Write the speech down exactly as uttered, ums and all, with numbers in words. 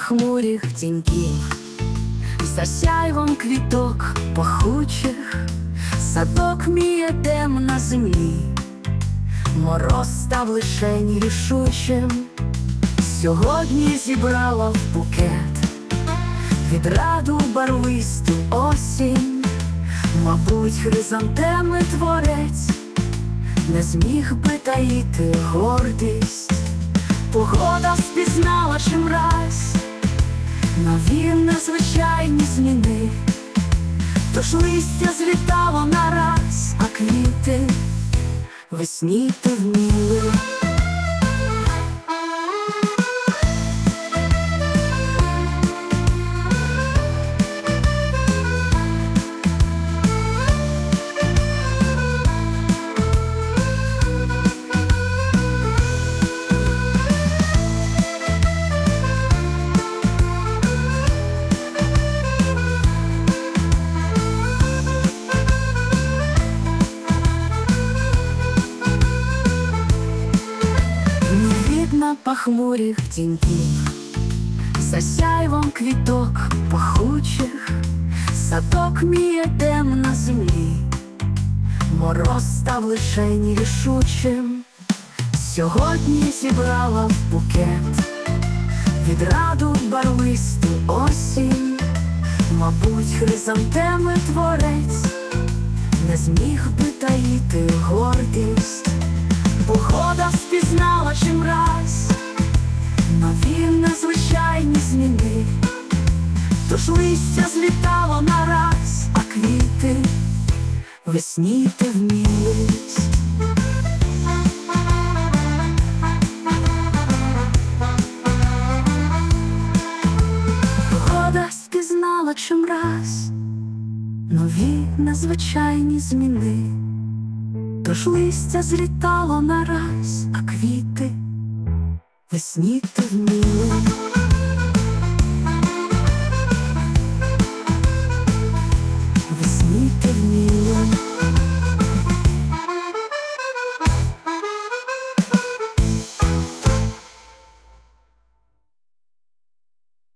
похмурих тіньків, за сяйвом квіток пахучих, садок мій едем на землі, мороз став лишень рішучим. Сьогодні зібрала в букет відраду барвисту осінь, мабуть, хризантеми творець не зміг би таїти гордість. Погода спізнала чимраз нові незвичайні зміни, тож листя злітало нараз, а квіти весніти вміли. Похмурих тіньків, за сяйвом квіток пахучих, садок мій едем на землі, мороз став лишень рішучим. Сьогодні зібрала в букет відраду барвисту осінь, мабуть, хризантеми творець не зміг би таїти гордість. Погода спізнала чимраз нові незвичайні зміни, тож листя злітало нараз, а квіти весніти вмілись. Погода спізнала чимраз нові незвичайні зміни, тож листя злітало нараз, а квіти весніти вміли.